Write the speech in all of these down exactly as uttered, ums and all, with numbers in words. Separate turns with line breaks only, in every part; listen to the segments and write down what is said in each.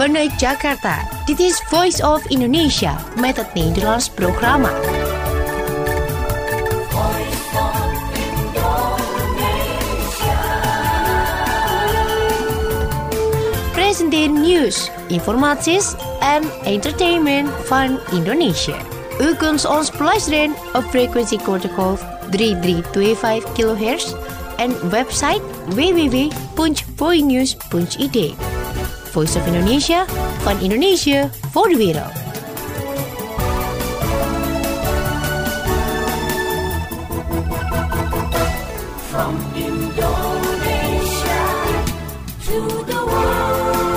Vanuit Jakarta, dit is Voice of Indonesia met het Nederlands programma. Presenteer nieuws, informaties en entertainment van Indonesië. U kunt ons beluisteren op frequentiegolf drie drie twee vijf kilohertz en website w w w punt voinews punt i d. Voice of Indonesia, van Indonesië voor de wereld.
From Indonesia to the world.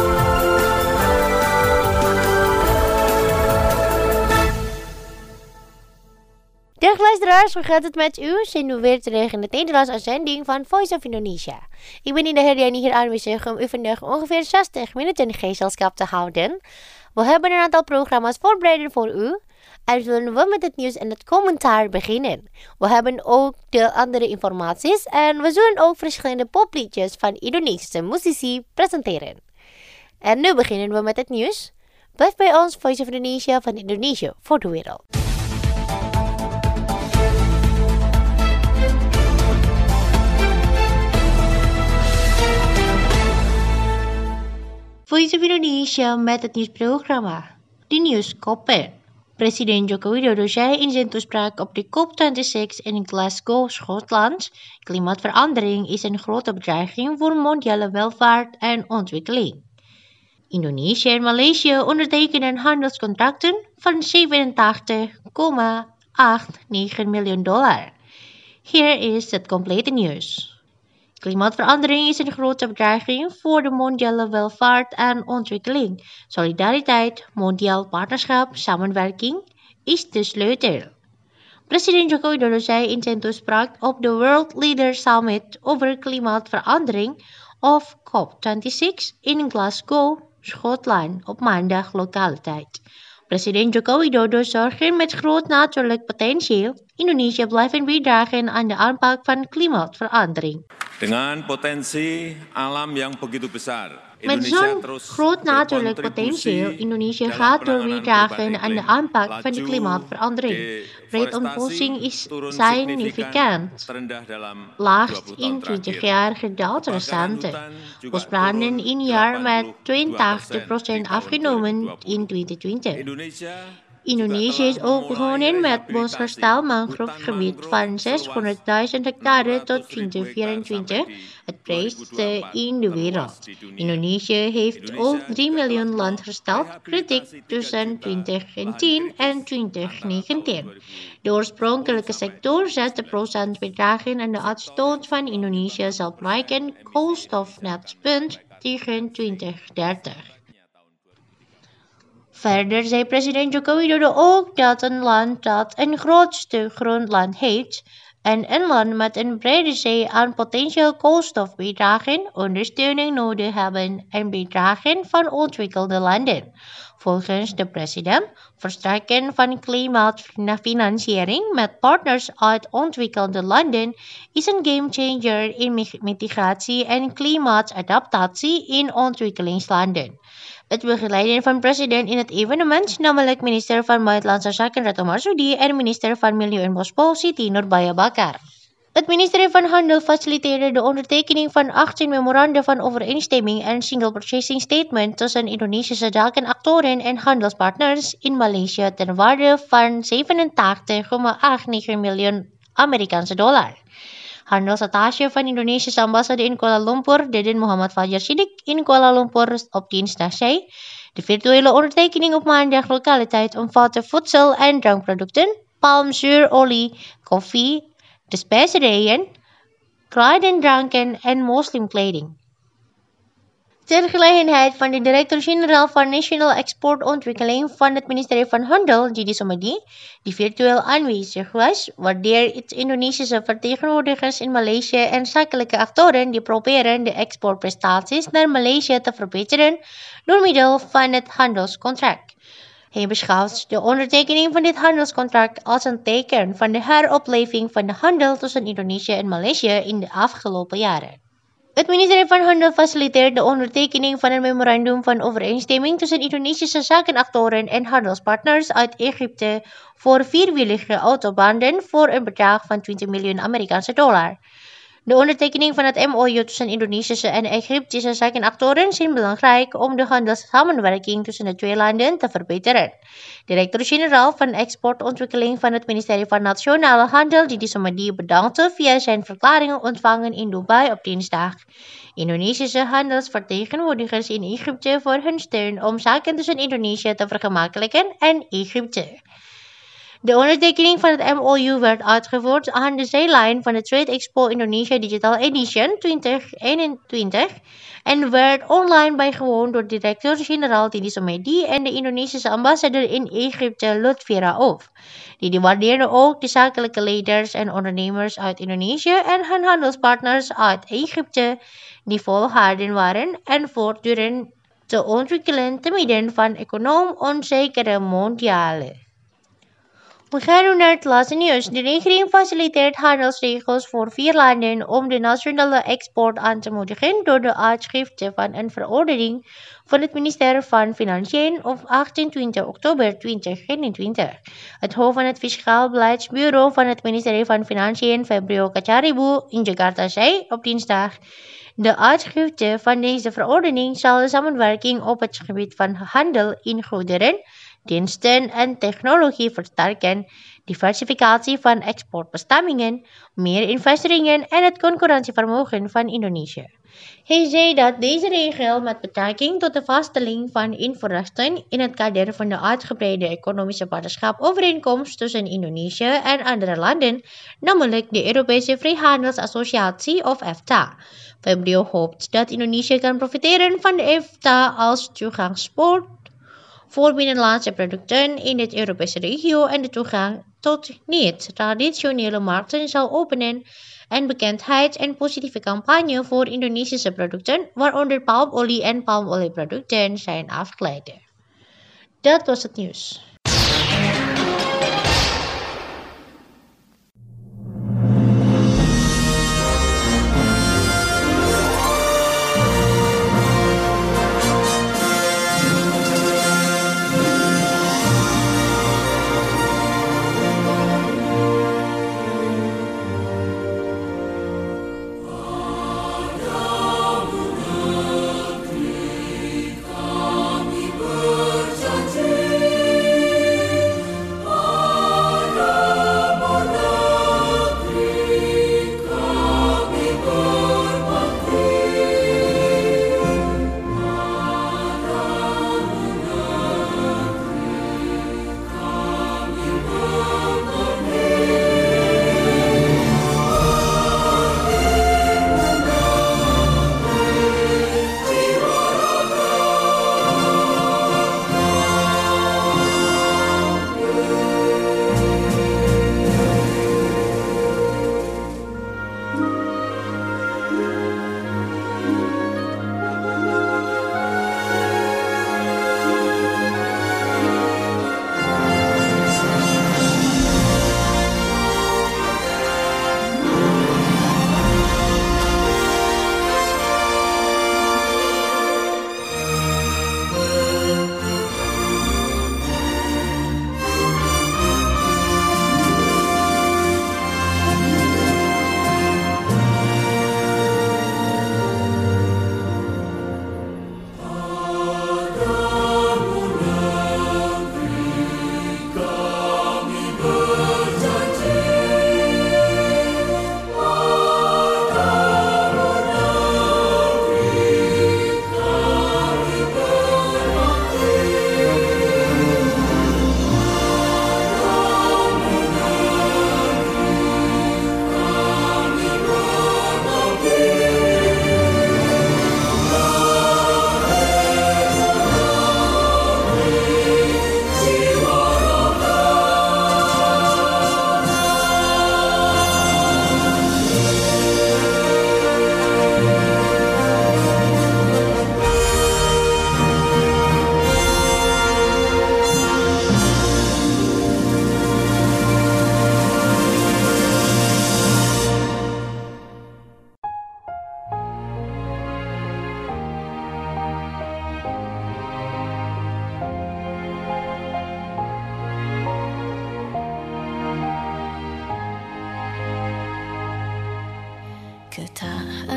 Dag luisteraars, hoe gaat het met u? Zijn we weer terug in het Nederlands uitzending van Voice of Indonesia. Ik ben Indah Herdiani hier aanwezig om u vandaag ongeveer zestig minuten gezelschap te houden. We hebben een aantal programma's voorbereid voor u. En zullen we met het nieuws en het commentaar beginnen. We hebben ook de andere informaties en we zullen ook verschillende popliedjes van Indonesische muzici presenteren. En nu beginnen we met het nieuws. Blijf bij ons, Voice of Indonesia, van Indonesië voor de wereld. Voice of Indonesia met het nieuwsprogramma. De nieuwskoppen. President Joko Widodo zei in zijn toespraak op de COP zesentwintig in Glasgow, Schotland: klimaatverandering is een grote bedreiging voor mondiale welvaart en ontwikkeling. Indonesië en Maleisië ondertekenen handelscontracten van zevenentachtig komma negen miljoen dollar. Hier is het complete nieuws. Klimaatverandering is een grote bedreiging voor de mondiale welvaart en ontwikkeling. Solidariteit, mondiaal partnerschap, samenwerking is de sleutel. President Joko Widodo zei in zijn toespraak op de World Leaders Summit over klimaatverandering of COP zesentwintig in Glasgow, Schotland op maandag lokale tijd. President Joko Widodo zorgt met groot natuurlijk potentieel Indonesië blijven bijdragen aan de aanpak van klimaatverandering.
Dengan potensi alam yang begitu besar,
Met zo'n groot natuurlijk potentieel, Indonesië gaat door bijdragen aan de aanpak van de klimaatverandering. Vredeomvolking is significant laag in twintig jaar gedaald recent. Bosbranden in jaar met tweeëntachtig procent afgenomen in twintig twintig. Indonesië is ook begonnen met bosherstel mangrovegebied van zeshonderdduizend hectare tot twintig vierentwintig, het breedste in de wereld. Indonesië heeft ook drie miljoen land hersteld, kritiek tussen twintig tien en twintig negentien. De oorspronkelijke sector zestig procent bijdragen aan de uitstoot van Indonesië zal bereiken koolstofnetpunt tegen twintig dertig. Verder zei president Joko Widodo ook dat een land dat een groot stuk grondland heeft en een land met een brede zee aan potentieel koolstofbijdragen ondersteuning nodig hebben en bijdragen van ontwikkelde landen. Volgens de president, verstrekken van klimaatfinanciering met partners uit ontwikkelde landen is een gamechanger in mitigatie en klimaatadaptatie in ontwikkelingslanden. Het begeleiden van president in het evenement, namelijk minister van Buitenlandse Zaken Retno Marsudi en minister van Milieu en Bosbouw Siti Nurbaya Bakar. Het ministerie van Handel faciliteerde de ondertekening van achttien memoranda van overeenstemming en single purchasing statement tussen Indonesische zakenactoren en handelspartners in Maleisië ter waarde van zevenentachtig komma negen miljoen Amerikaanse dollar. Handelsattaché van Indonesische ambassade in Kuala Lumpur, Deden Muhammad Fajar Siddiq in Kuala Lumpur op dinsdag zei: de virtuele ondertekening op maandag lokale tijd omvatte voedsel- en drankproducten, palmzuurolie, koffie, de specerijen, kruiden, dranken en moslimkleding. Ter gelegenheid van de directeur-generaal van National Exportontwikkeling van het ministerie van Handel, Didi Somadi, die virtueel aanwezig was, waardeer het Indonesische vertegenwoordigers in Maleisië en zakelijke actoren die proberen de exportprestaties naar Maleisië te verbeteren door middel van het handelscontract. Hij beschouwt de ondertekening van dit handelscontract als een teken van de heropleving van de handel tussen Indonesië en Maleisië in de afgelopen jaren. Het ministerie van Handel faciliteert de ondertekening van een memorandum van overeenstemming tussen Indonesische zakenactoren en handelspartners uit Egypte voor vierwielige autobanden voor een bedrag van twintig miljoen Amerikaanse dollar. De ondertekening van het M O U tussen Indonesische en Egyptische zakenactoren is belangrijk om de handelssamenwerking tussen de twee landen te verbeteren. Directeur-generaal van exportontwikkeling van het ministerie van Nationale Handel, Didi Sumedi, bedankte via zijn verklaringen ontvangen in Dubai op dinsdag Indonesische handelsvertegenwoordigers in Egypte voor hun steun om zaken tussen Indonesië te vergemakkelijken en Egypte. De ondertekening van het M O U werd uitgevoerd aan de zijlijn van de Trade Expo Indonesia Digital Edition twintig eenentwintig en werd online bijgewoond door directeur-generaal Didi Sumedi en de Indonesische ambassadeur in Egypte Lutfi Rauf. Die waardeerde ook de zakelijke leiders en ondernemers uit Indonesië en hun handelspartners uit Egypte die volharden waren en voortdurend te ontwikkelen te midden van econoom onzekere mondiale. We gaan nu naar het laatste nieuws. De regering faciliteert handelsregels voor vier landen om de nationale export aan te moedigen door de uitschriften van een verordening van het ministerie van Financiën op achtentwintig oktober tweeduizend eenentwintig. Het hoofd van het Fiscaal Beleidsbureau van het ministerie van Financiën, Febrio Kacaribu, in Jakarta zei op dinsdag: de uitschriften van deze verordening zal de samenwerking op het gebied van handel in goederen, diensten en technologie versterken, diversificatie van exportbestemmingen, meer investeringen en het concurrentievermogen van Indonesië. Hij zei dat deze regel met betrekking tot de vaststelling van invoerrechten in het kader van de uitgebreide economische partnerschap overeenkomst tussen Indonesië en andere landen, namelijk de Europese Vrijhandelsassociatie of EFTA. Febrio hoopt dat Indonesië kan profiteren van de EFTA als toegangspoort voor binnenlandse producten in de Europese regio en de toegang tot niet-traditionele markten zal openen en bekendheid en positieve campagne voor Indonesische producten, waaronder palmolie en palmolieproducten, zijn afgeleid. Dat was het nieuws.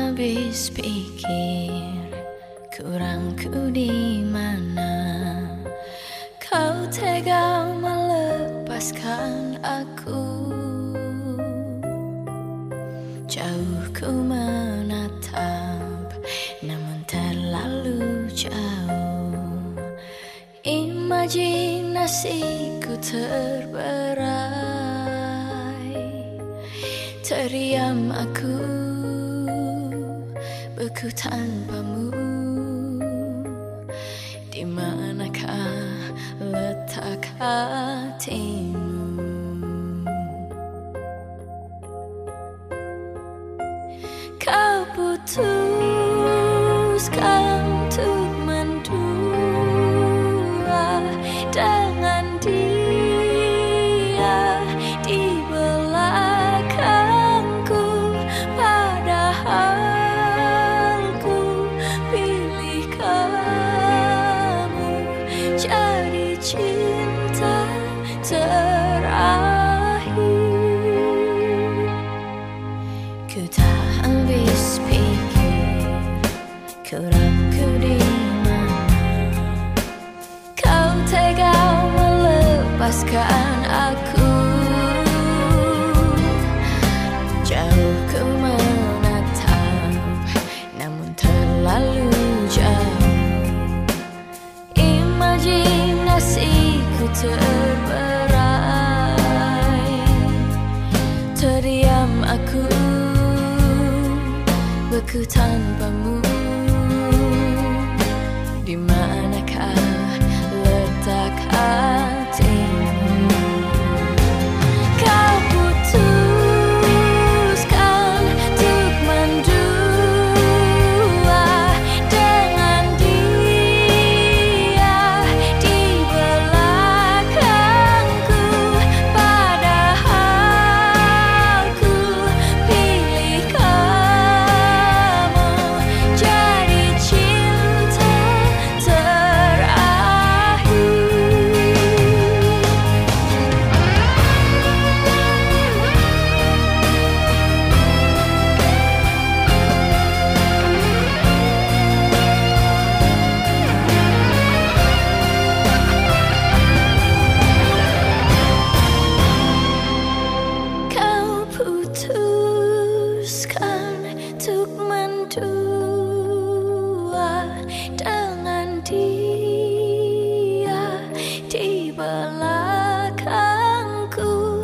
habis pikir kurangku di mana. Kau tega melepaskan aku. Jauh ku menatap, namun terlalu jauh. Imajinasiku terberai. Terdiam aku, beku tanpamu. Di manakah letak hatimu? Kau putuskan untuk mendua dengan dia di belakangku, padahal ku pilih kamu jadi cinta terakhir. Ku tak habis pikir kurangku di mana. Kau tega melepaskan aku. Jauh ku menatap, namun terlalu jauh. Imajinasiku terberai. Terdiam aku, beku tanpamu. Di manakah letak hatimu? Kau putuskan untuk mendua dengan dia di belakangku, padahal ku pilih kamu jadi cinta terakhir. Kau putuskan untuk mendua dengan dia di belakangku,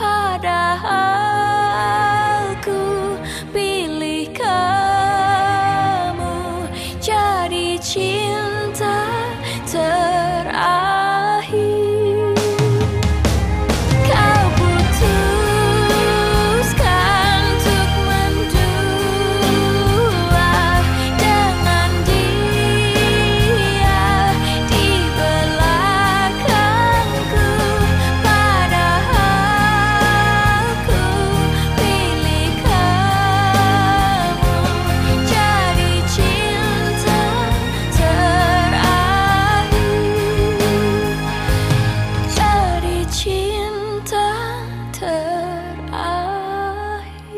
padahal ku pilih kamu jadi cinta terakhir. Kau putuskan untuk mendua dengan dia di belakangku, padahal ku pilih kamu jadi cinta terakhir. Jadi cinta terakhir.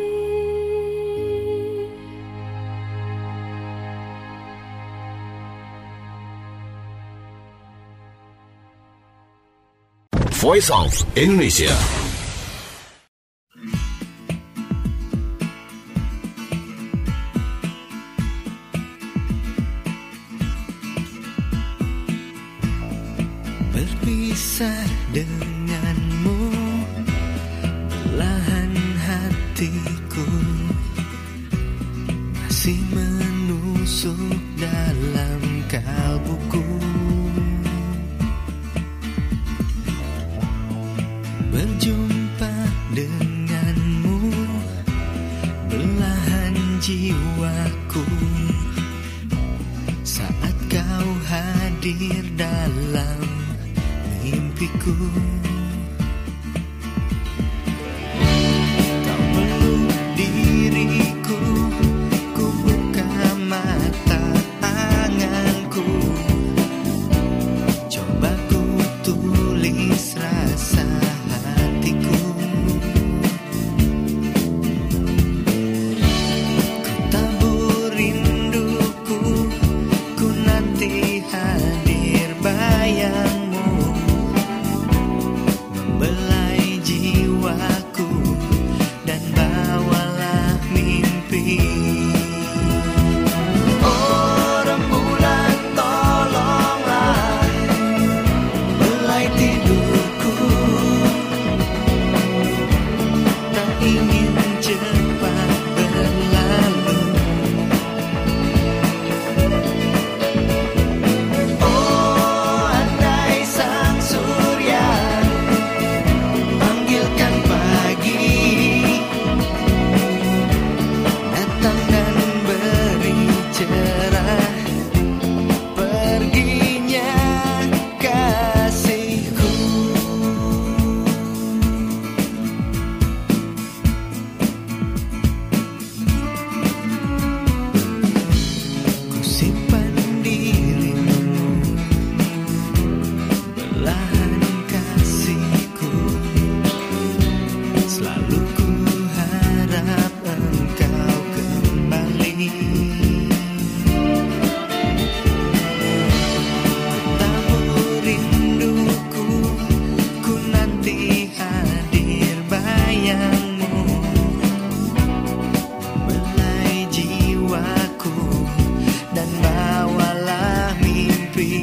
Voice of Indonesia.
Berpisah denganmu, belahan hatiku masih menusuk dalam kalbuku. Berjumpa denganmu, belahan jiwaku, saat kau hadir dalam mimpiku. Kau peluk diriku, ku buka mata anganku, coba ku tulis rasa hatiku. Ku tabur Selalu ku harap engkau kembali. Tamu rinduku, ku nanti hadir bayangmu, belai jiwaku dan bawalah mimpi.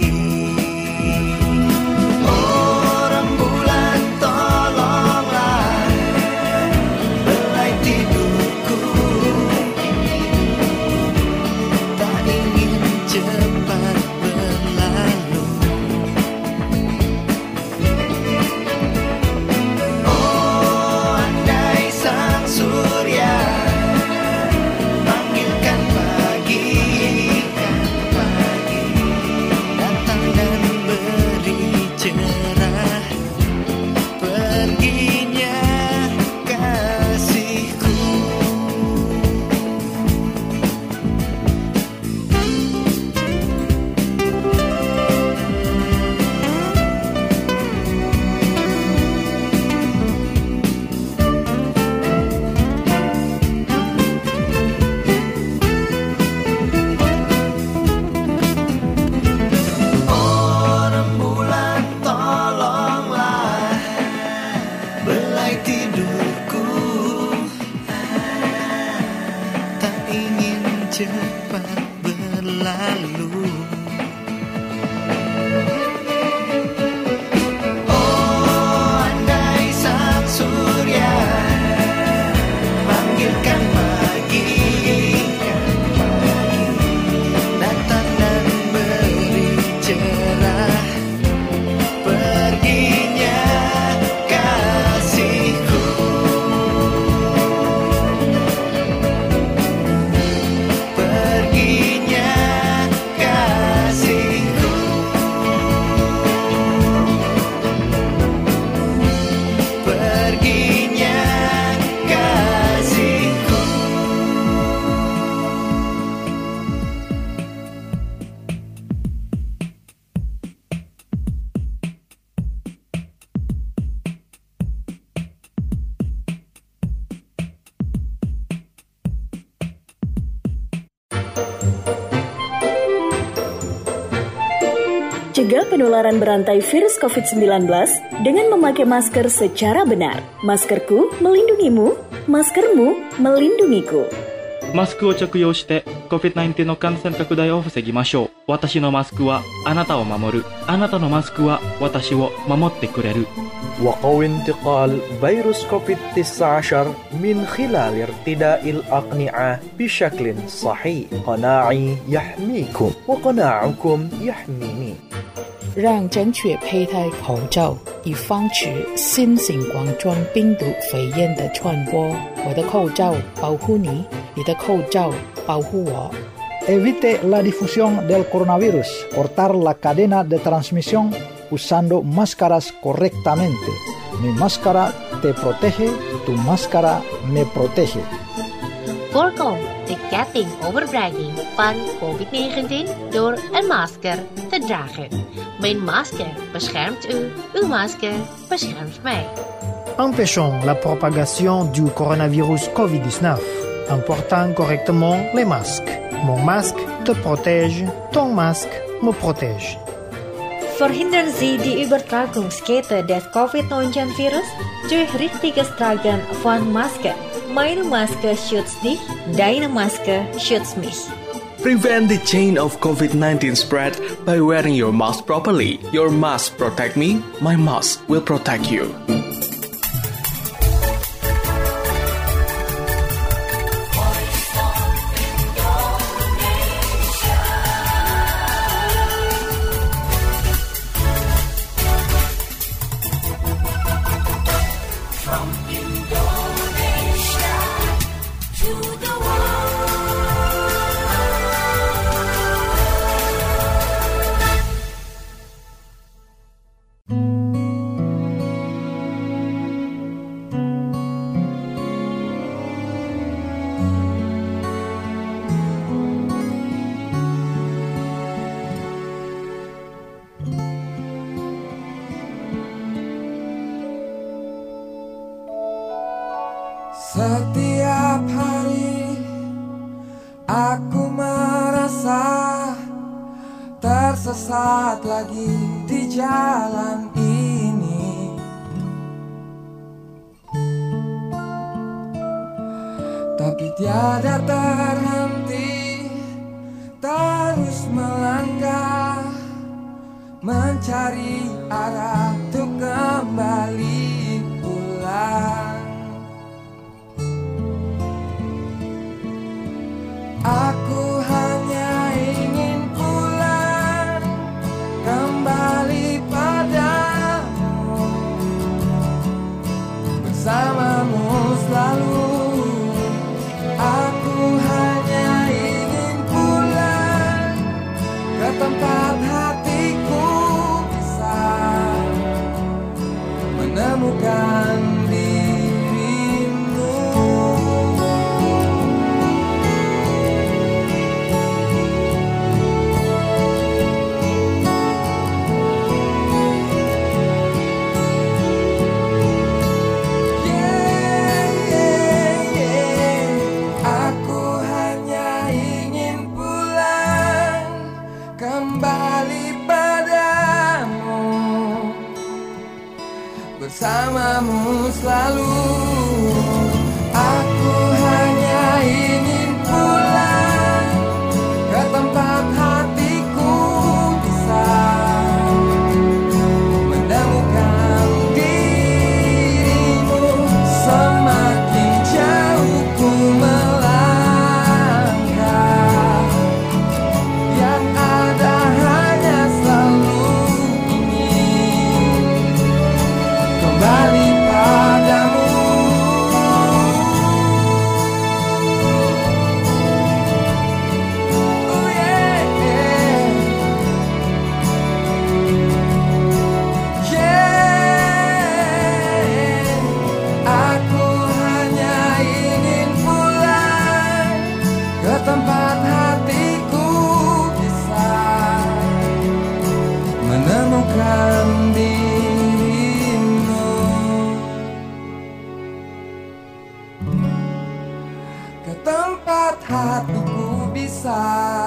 Oh rembulan tolonglah belai tidurku, tak ingin cepat berlalu. Oh andai sang surya panggilkan pagi, datang dan beri cerah perginya kasihku. Oh rembulan tolonglah belai tidurku, tak ingin cepat berlalu. Oh andai sang surya panggilkan pagi, datang dan beri cerah perginya kasihku. Perginya kasihku. Perginya kasihku.
Cegah penularan berantai virus covid sembilan belas dengan memakai masker secara benar. Maskerku melindungimu, maskermu melindungiku.
マスクを着用して コビッドナインティーン の感染拡大を防ぎましょう。私のマスクはあなたを守る。あなたのマスクは私を守ってくれる。
وقوي انتقال فيروس كوفيد تسعة عشر من خلال ارتداء الأقنعة بشكل صحيح. قناعي يحميكم وقناعكم يحميني.
让正确佩戴口罩，以防止新型冠状病毒肺炎的传播。我的口罩保护你，你的口罩保护我。
Evite la difusión del coronavirus. Cortar la cadena de transmisión usando máscaras correctamente. Mi máscara te protege, tu máscara me protege.
Voorkom de ketting overbrenging van covid negentien door een masker te dragen. Mijn masker beschermt u, uw masker beschermt mij.
Empêchons la propagation du coronavirus covid dix-neuf en portant correctement les masques. Mon masque te protège, ton masque me protège.
Verhindern Sie die Übertragungskette des covid neunzehn virus durch richtiges Tragen von Masken. Meine Maske schützt dich, deine Maske schützt mich.
Prevent the chain of covid nineteen spread by wearing your mask properly. Your mask protect me, my mask will protect you.
Setiap hari aku merasa tersesat lagi di jalan ini. Tapi tiada terhenti, terus melangkah, mencari arah untuk kembali pulang. Aku hanya ingin pulang, kembali padamu, bersamamu selalu. Aku hanya ingin pulang ke tempat hatiku bisa menemukan dirimu. Yeah, yeah, yeah. Aku hanya ingin pulang, kembali padamu, bersamamu selalu. Aku hanya ingin pulang ke tempat hatiku bisa menemukan dirimu. Semakin jauh ku melangkah, yang ada hanya selalu ingin kembali padamu. Oh yeah, yeah. Yeah. Aku hanya ingin pulang ke tempat hatiku bisa menemukan dirimu. Ke tempat hatiku bisa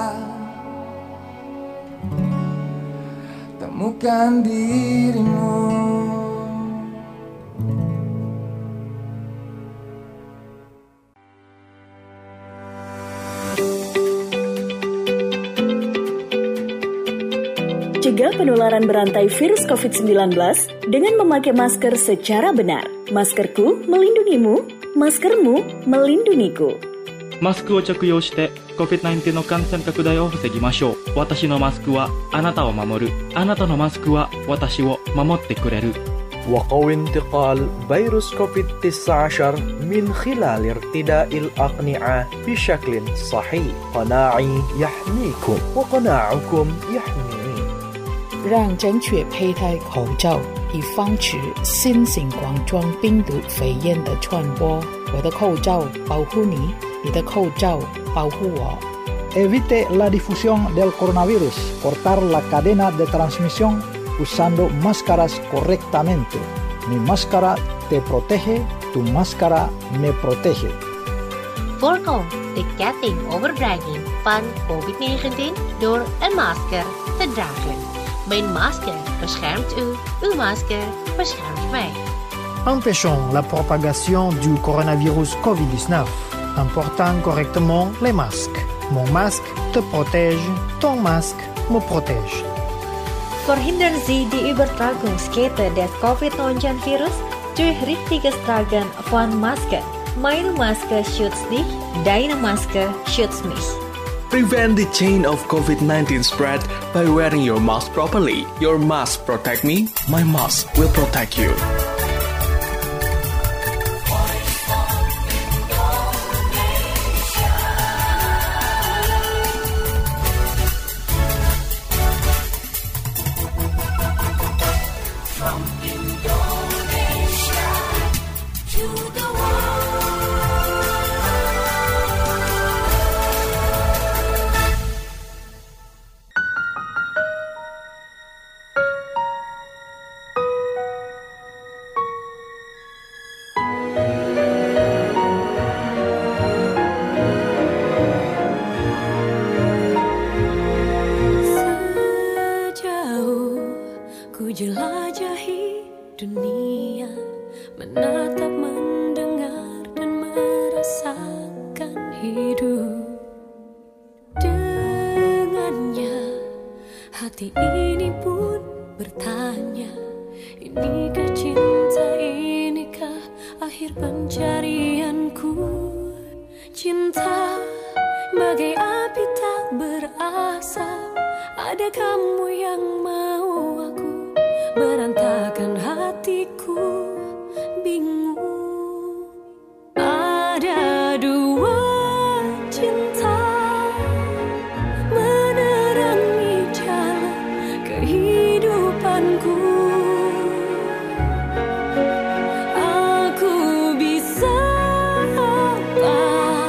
temukan dirimu.
Cegah penularan berantai virus covid sembilan belas dengan memakai masker secara benar. Maskerku melindungimu, maskermu melindungiku.
マスクを着用して コビッドナインティーン の感染拡大を防ぎましょう。私のマスクはあなたを守る。あなたのマスクは私を守ってくれる。
وقوي انتقال فيروس كوفيد تسعة عشر من خلال ارتداء الأقنعة بشكل صحيح. قناعي يحميكم وقناعكم يحميني.
让正确佩戴口罩，以防止新型冠状病毒肺炎的传播。我的口罩保护你，你的口罩保护我。
Evite la difusión del coronavirus. Cortar la cadena de transmisión usando máscaras correctamente. Mi máscara te protege, tu máscara me protege.
Voorkom de ketting overdrijving van covid negentien door een masker te dragen. Mijn masker beschermt u, uw masker beschermt mij.
Empêchons la propagation du coronavirus covid dix-neuf en portant correctement les masques. Mon masque te protège, ton masque me protège.
Verhindern Sie die Übertragungskette des covid neunzehn Virus durch richtiges Tragen von Masken. Meine Maske schützt dich, deine Maske schützt mich.
Prevent the chain of COVID nineteen spread by wearing your mask properly. Your mask protect me, my mask will protect you.
From Indonesia to the world.
hidup dengannya. Hati ini pun bertanya, inikah cinta, inikah akhir pencarianku? Cinta bagai api tak berasap, ada kamu yang mau aku berantakan hatiku bingung. Ada dua cinta menerangi jalan kehidupanku. Aku bisa apa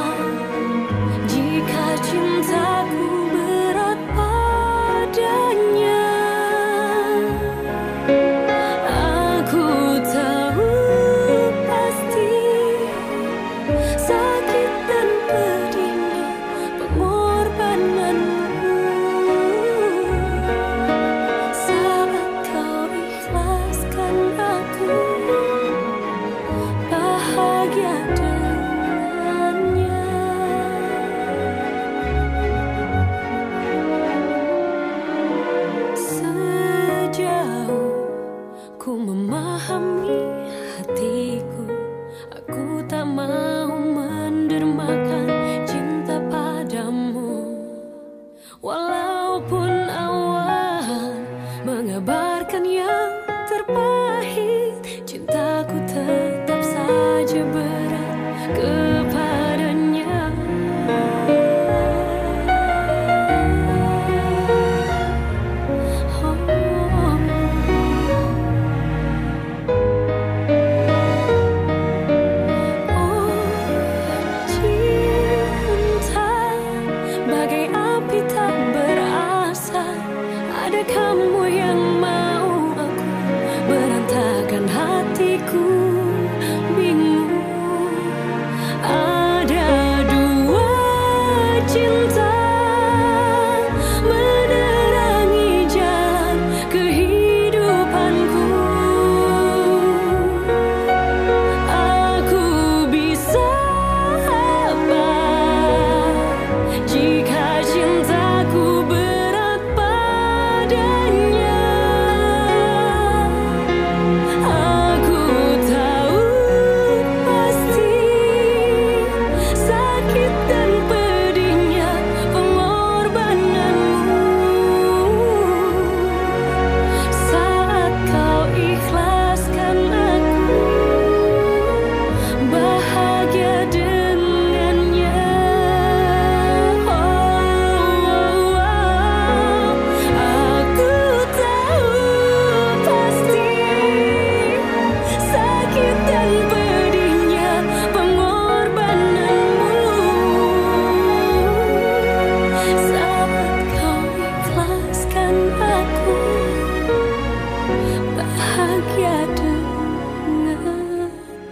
jika cintaku berat padanya? Aku tahu pasti sakit dan pedihnya pengorbananmu. Saat kau ikhlaskan aku bahagia dengannya. Sejauh ku memahami hatiku, aku tak mau mendermakan cinta padamu. Walaupun awal mengabarkan yang terpahit, cintaku tetap saja berat kepadanya. Cinta bagai api tak berasap, ada kamu yang mau aku berantakan hatiku bingung. Ada dua cinta menerangi jalan kehidupanku. Aku bisa apa jika cintaku berat padanya? Aku tahu pasti sakit dan pedihnya pengorbananmu. Saat kau ikhlaskan aku bahagia dengannya. Oh, oh, oh. Aku tahu pasti sakit dan pedihnya pengorbananmu. Saat kau ikhlaskan aku bahagia dengannya.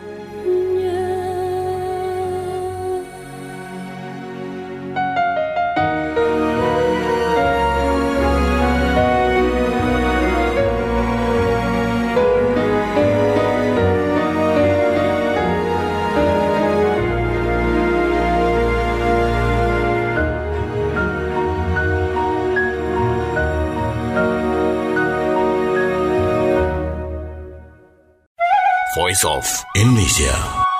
Voice of Indonesia.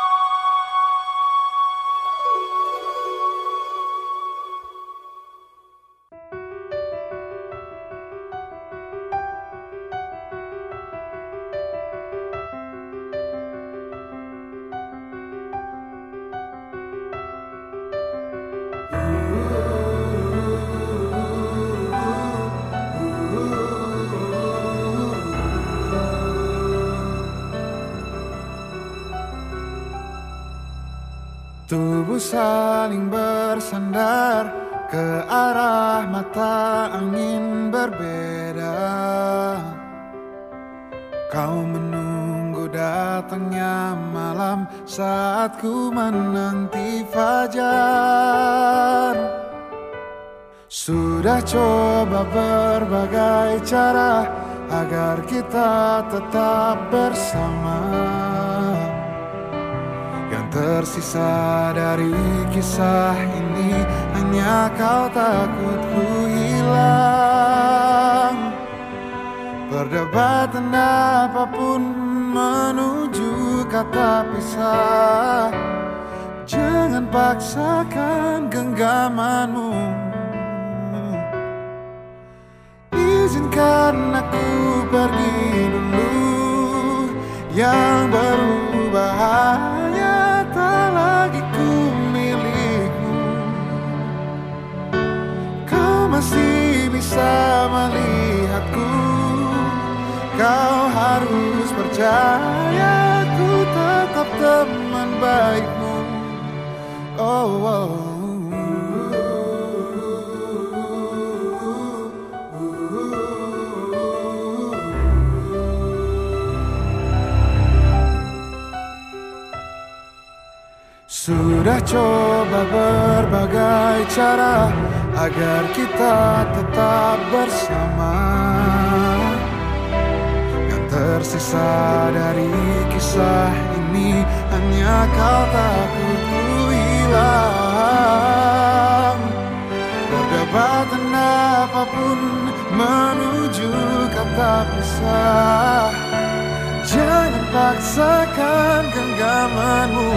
Tubuh saling bersandar ke arah mata angin berbeda. Kau menunggu datangnya malam saat ku menanti fajar. Sudah coba berbagai cara agar kita tetap bersama. Yang tersisa dari kisah ini hanya kau takut ku hilang. Perdebatan apapun menuju kata pisah. Jangan paksakan genggamanmu. Izinkan aku pergi dulu. Yang berubah hanya tak lagi ku milikmu. Kau masih bisa melihatku. Kau harus percaya ku tetap teman baikmu. Oh, oh. Sudah coba berbagai cara agar kita tetap bersama. Yang tersisa dari kisah ini hanya kau takut ku hilang. Perdebatan apapun menuju kata pisah. Jangan paksakan genggamanmu.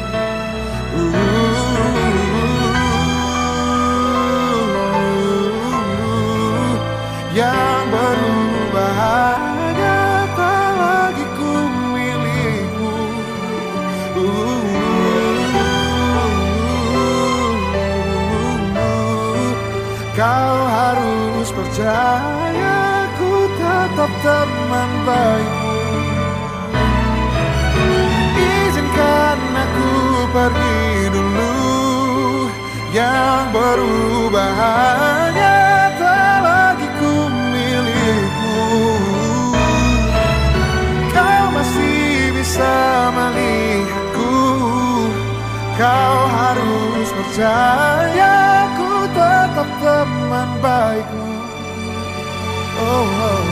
Yang berubah hanya tak lagi ku milikmu. Kau harus percaya ku tetap teman baikmu. Izinkan aku pergi dulu. Yang berubah hanya tak lagi ku milikmu. Kau masih bisa melihatku. Kau harus percaya ku tetap teman baikmu. Oh, oh.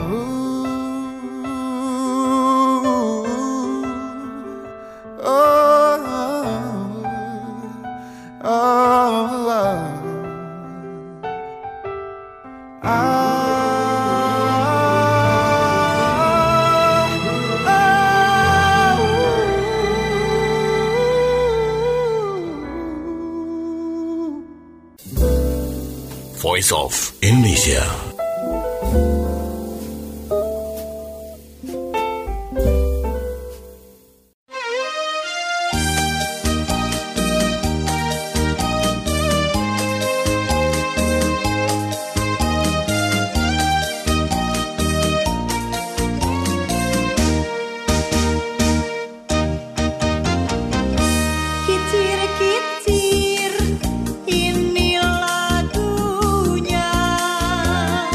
Voice of Indonesia.
Kicir-kicir ini lagunya.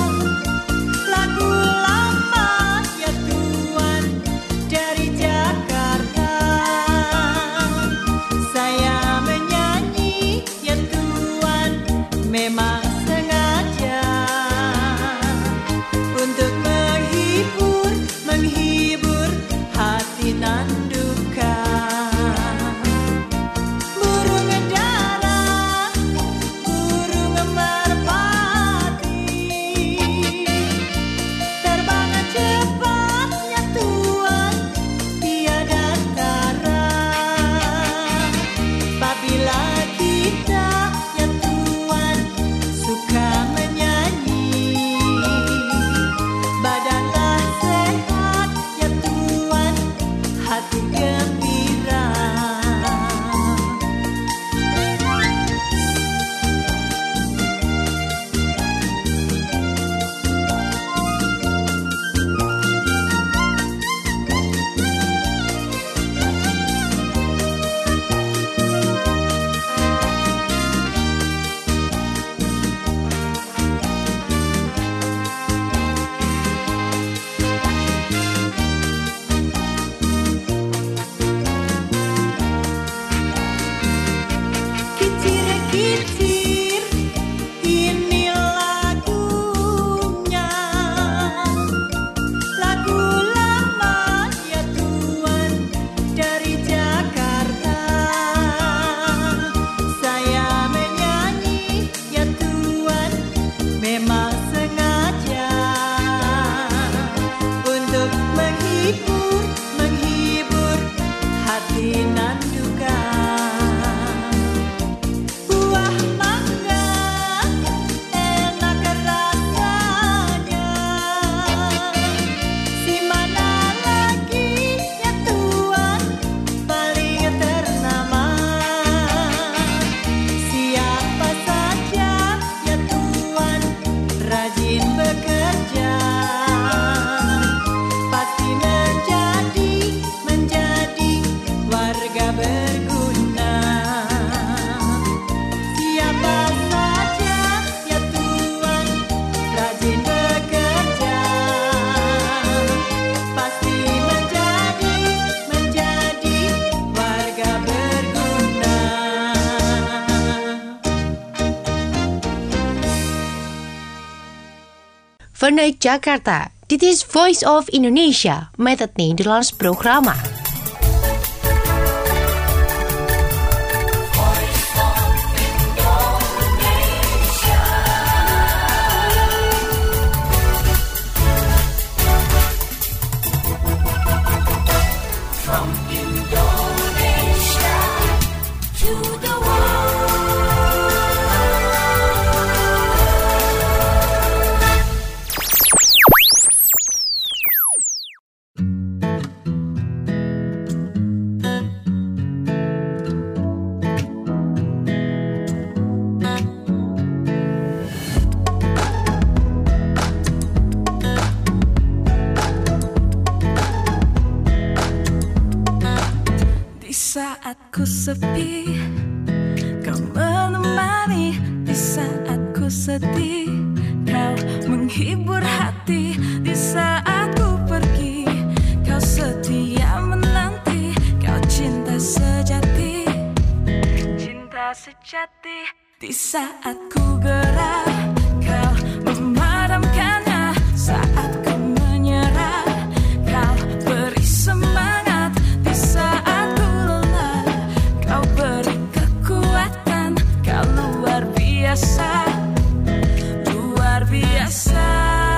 Vanuit Jakarta, dit is Voice of Indonesia met het Nederlands programma.
From Indonesia to the
saat ku sepi, kau menemani. Di saat ku sedih, kau menghibur hati. Di saat ku pergi, kau setia menanti. Kau cinta sejati, cinta sejati. Di saat ku gerah, kau memadamkannya. Saat ku menyerah, kau beri semangat. Di saat luar biasa,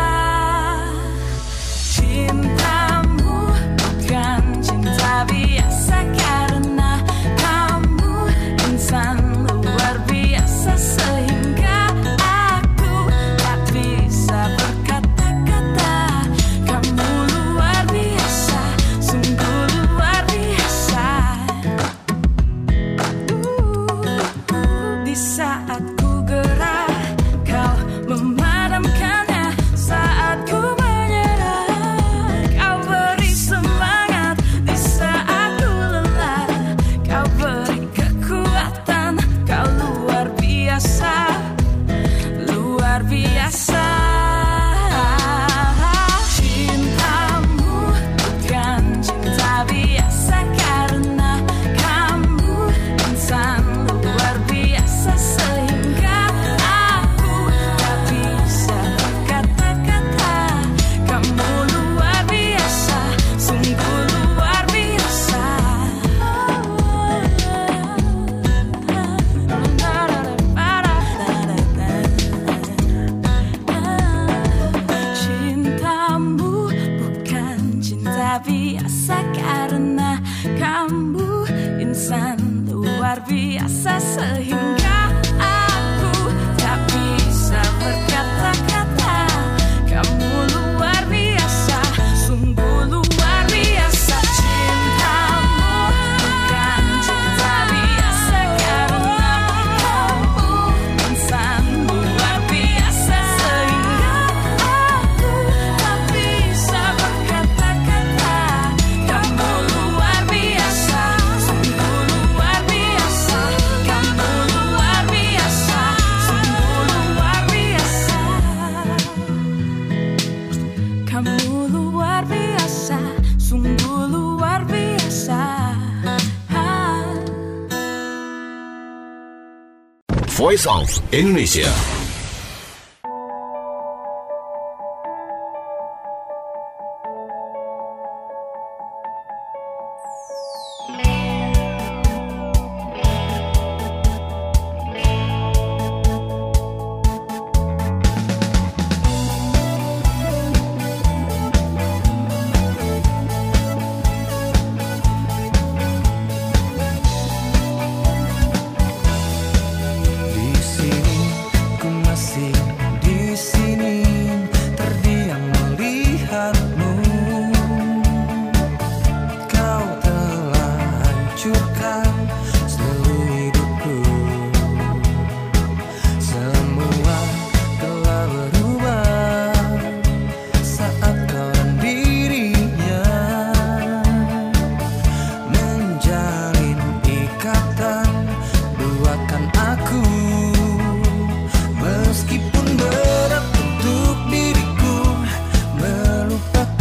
cintamu bukan cinta biasa karena kamu insan luar biasa sehingga aku tak bisa berkata-kata. Kamu luar biasa, sungguh luar biasa. uh, Di saat biasa karena kamu insan luar biasa sehingga aku tak bisa berkata-kata. Kamu luar biasa, sungguh luar biasa. Cintamu bukan cinta biasa karena kamu insan luar biasa sehingga aku tak bisa berkata-kata. Kamu luar biasa, sungguh luar biasa. Kamu luar biasa, sungguh luar biasa. Kamu luar biasa, sungguh luar biasa.
Voice of Indonesia.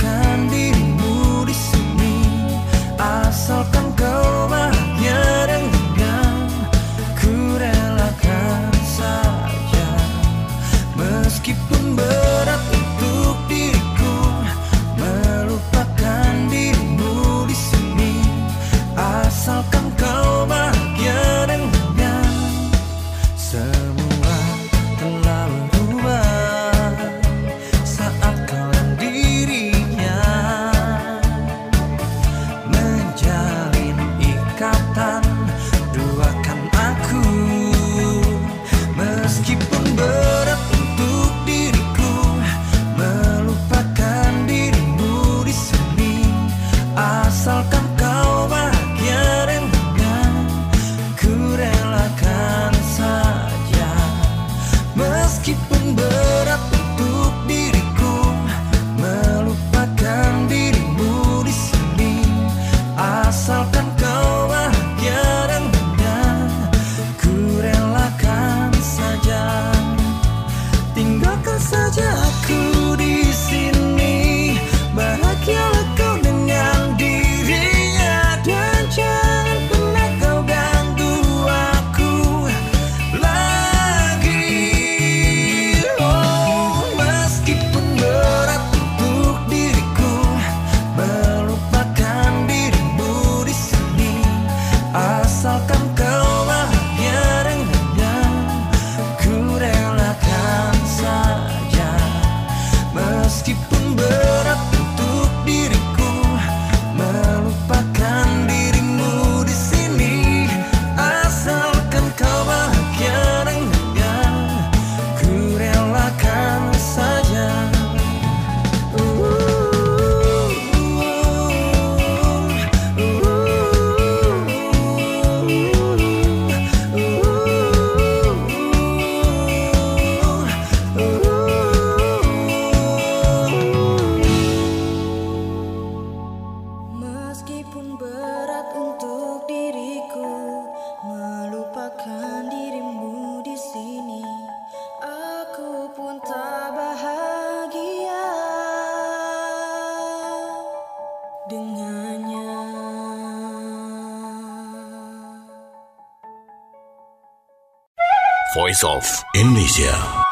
Asalkan kau bahagia dengan
Voice of Indonesia.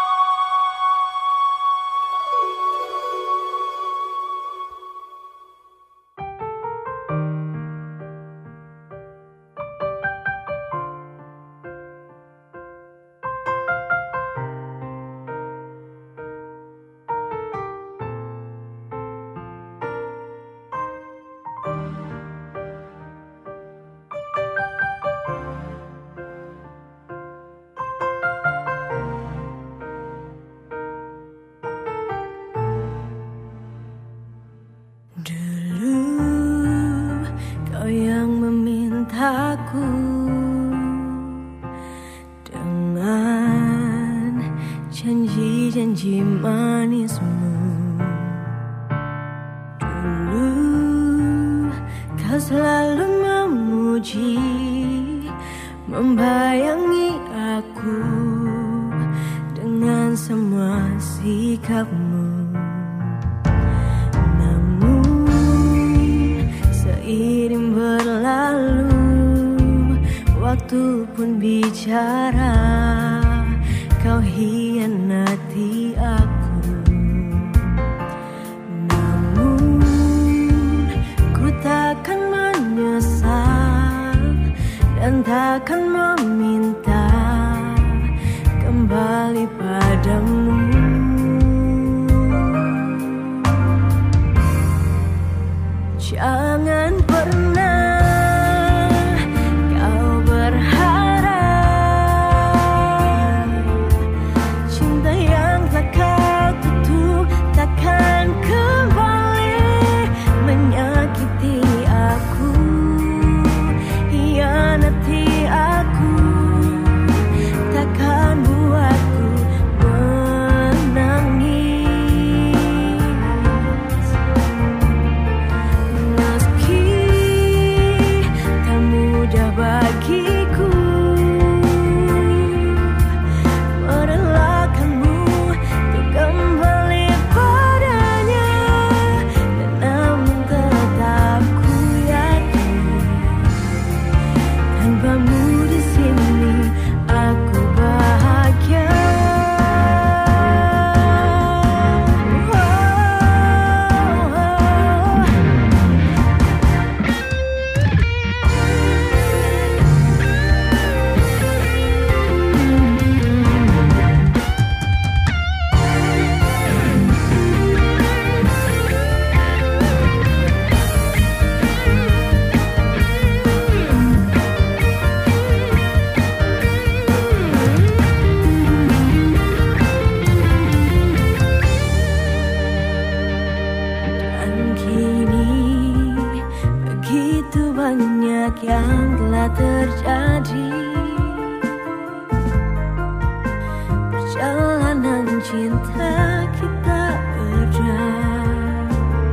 Aku dengan janji-janji manismu. Dulu kau selalu memuji, membayangi aku dengan semua sikapmu. Namun seiring berlalu, waktu pun bicara, kau hianati aku. Namun ku takkan menyesal dan takkan meminta kembali padamu. Jangan pernah yang telah terjadi. Perjalanan cinta kita berdua,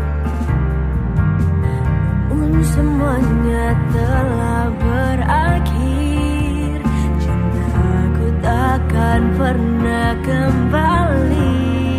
namun semuanya telah berakhir. Cintaku takkan pernah kembali.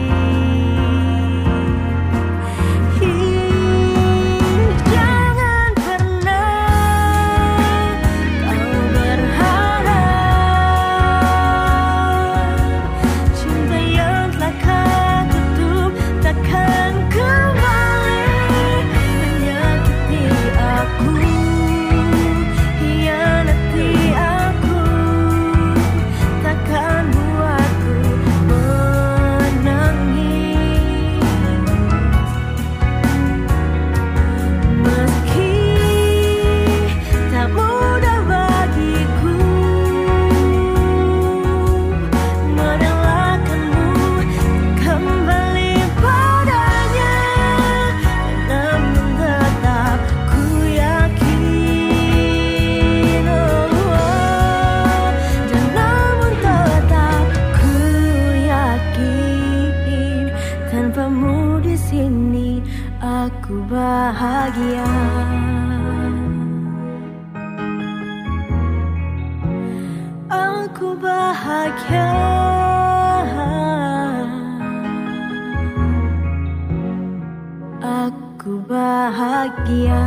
Bahagia, aku bahagia, aku bahagia.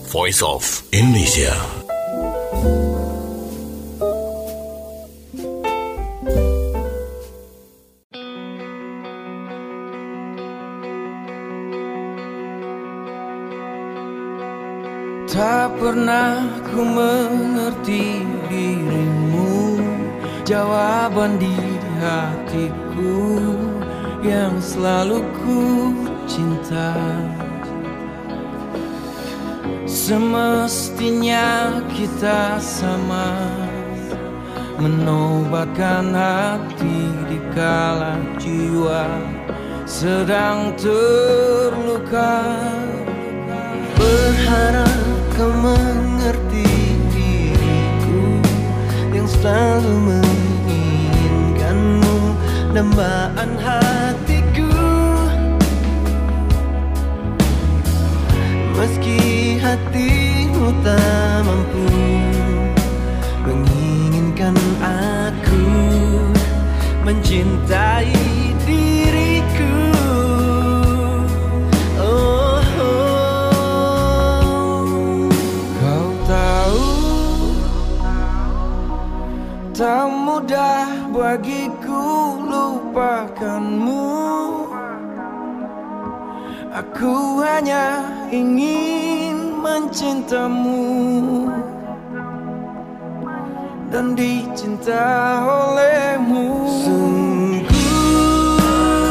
Voice of Indonesia.
Tak pernah ku mengerti dirimu, jawaban di hatiku yang selalu ku cinta. Semestinya kita sama, menobatkan hati di kala jiwa sedang terluka.
Berharap kau mengerti diriku yang selalu menginginkanmu, dambaan hatiku. Meski hatimu tak mampu menginginkan aku mencintai diriku. Oh, oh.
Kau tahu, tak mudah bagiku lupakanmu. Aku hanya ingin mencintamu dan dicinta olehmu.
Sungguh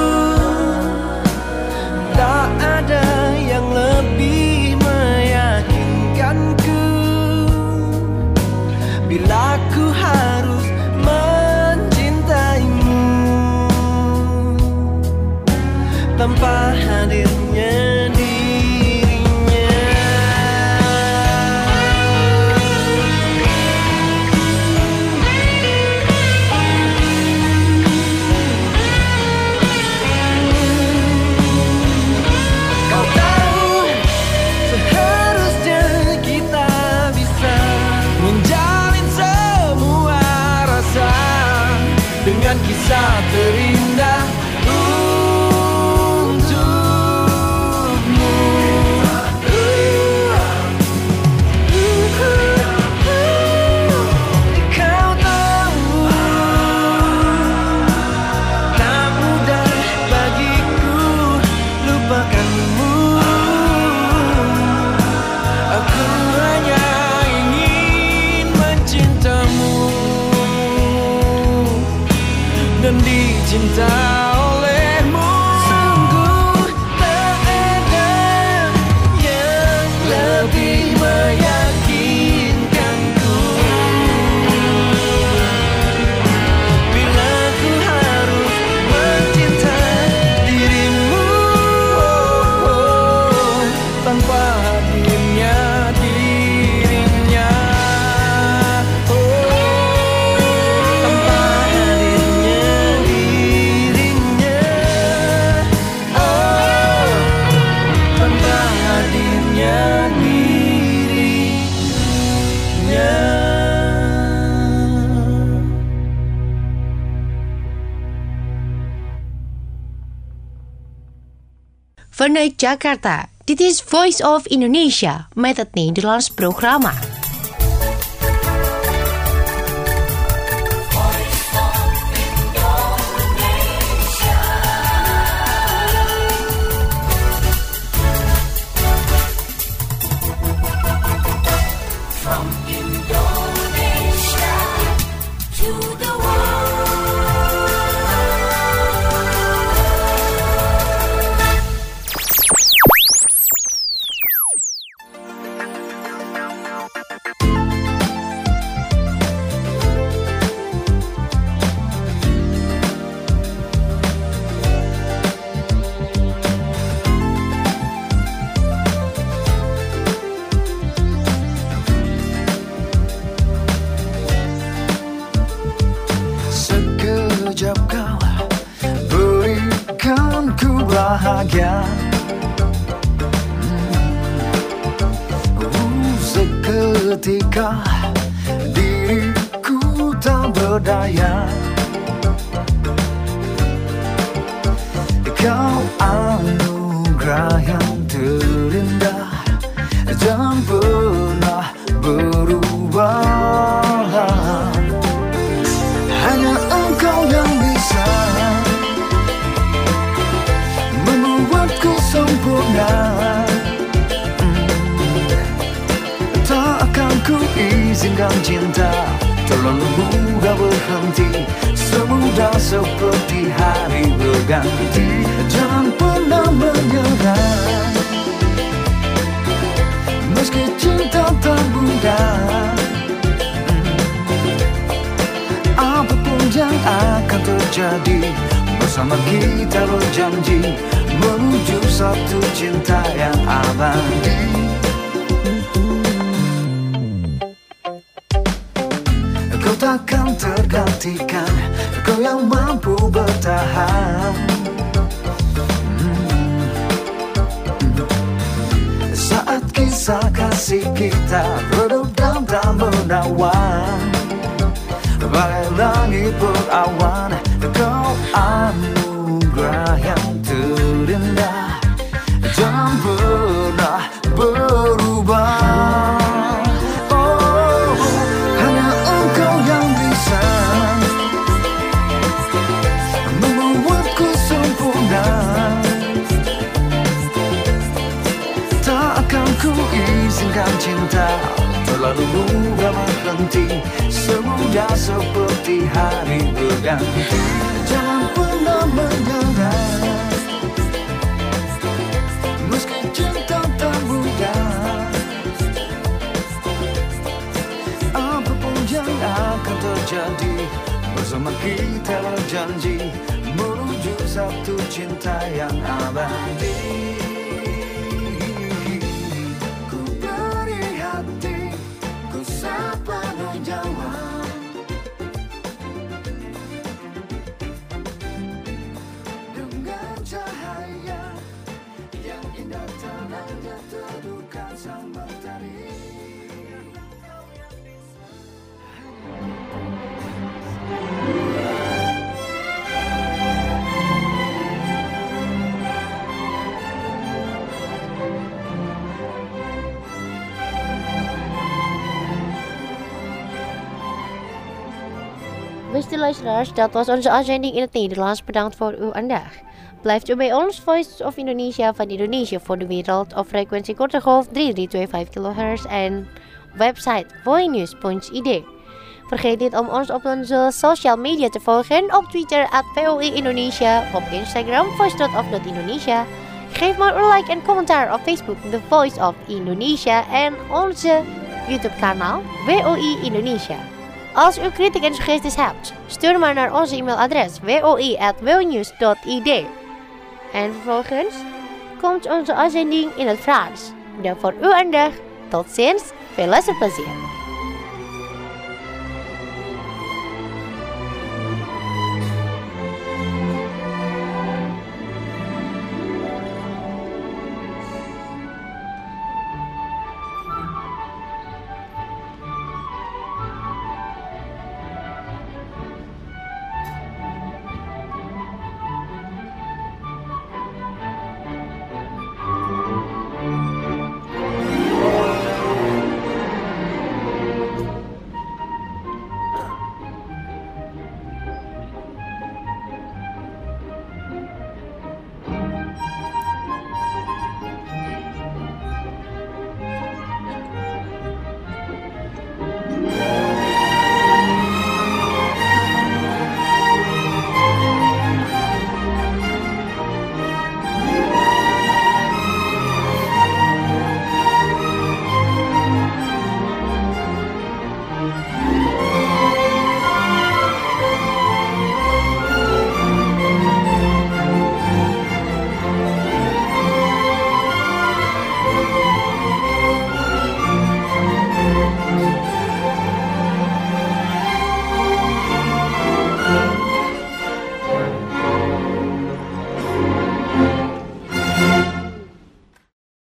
tak ada yang lebih meyakinkanku bila ku harus mencintaimu tanpa hadirnya dirinya. Kau tahu, seharusnya kita bisa menjalin semua rasa dengan kisah terindah cinta olehmu. Sungguh tak ada yang lebih meyakinkanku bila ku harus mencintai dirimu, oh, oh, tanpa hadirnya dirinya.
Vanuit Jakarta, dit is Voice of Indonesia met het Nederlands programma.
From Indonesia to the
bahagia. Uh, seketika diriku tak berdaya. Kau anugerah yang terindah dan pernah berubah. Hanya Engkau yang bisa membuatku sempurna. Tak akan ku izinkan cinta terlalu mudah berhenti, semudah seperti hari berganti. Jangan pernah menyerah, meski cinta tak mudah. Apapun yang akan terjadi, bersama kita berjanji menuju satu cinta yang abadi. Kau takkan tergantikan, kau yang mampu bertahan. Saat kisah kasih kita redup dan tak menawan, bagai langit berawan, kau anugerah yang terindah. Jangan pernah berubah. Oh, hanya Engkau yang bisa membuatku sempurna. Tak akan ku izinkan cinta terlalu mudah berhenti, semudah seperti hari berganti. Jangan pernah menyerah, meski cinta tak mudah. Apapun yang akan terjadi, bersama kita berjanji menuju satu cinta yang abadi. Ku beri hati, ku sepenuh jiwa, dengan cahaya yang indah tenangnya teduhkan sang mentari.
Beste luisteraars, dat was onze uitzending in het Nederlands. Bedankt voor uw aandacht. Blijft u bij ons, Voice of Indonesia van Indonesië voor de wereld op frequentie korte golf drie drie twee vijf kilohertz en website voinews punt i d. Vergeet niet om ons op onze social media te volgen op Twitter at V O I Indonesia, op Instagram voice.of.indonesia. Geef maar een like en commentaar op Facebook The Voice of Indonesia en onze YouTube kanaal V O I Indonesia. Als u kritiek en suggesties hebt, stuur maar naar onze e-mailadres v o i at voinews punt i d. En vervolgens komt onze uitzending in het Frans. Bedankt voor uw aandacht. Tot ziens. Veel luisterplezier.